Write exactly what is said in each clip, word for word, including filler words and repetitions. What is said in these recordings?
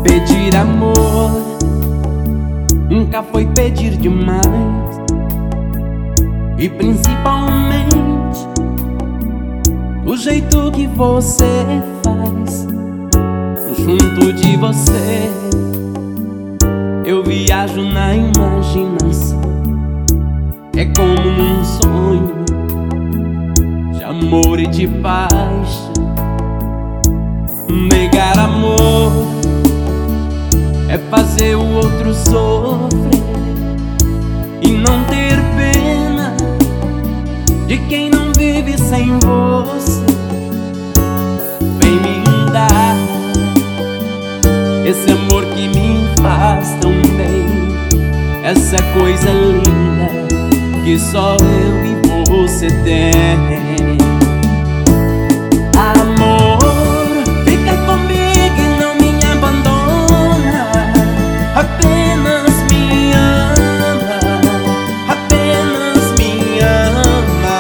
Pedir amor nunca foi pedir demais, e principalmente o jeito que você faz. Junto de você eu viajo na imaginação. É como num sonho de amor e de paixão. Negar amor é fazer o outro sofrer e não ter pena de quem não vive sem você. Vem me dar esse amor que me faz tão bem, essa coisa linda que só eu e você tem. Amor, fica comigo e não me abandona. Apenas me ama, apenas me ama.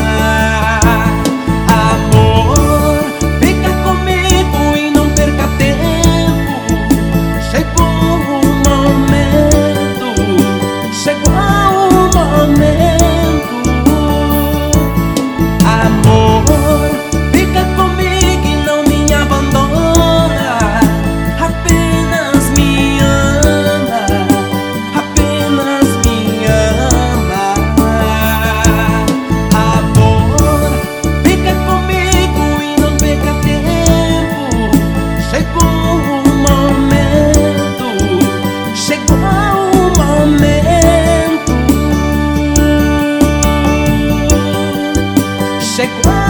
Amor, fica comigo e não perca tempo. Chegou o momento, chegou o momento. Amor, fica comigo e não me abandona. Apenas me ama, apenas me ama. Amor, fica comigo e não perca tempo. Chegou o momento, chegou o momento, chegou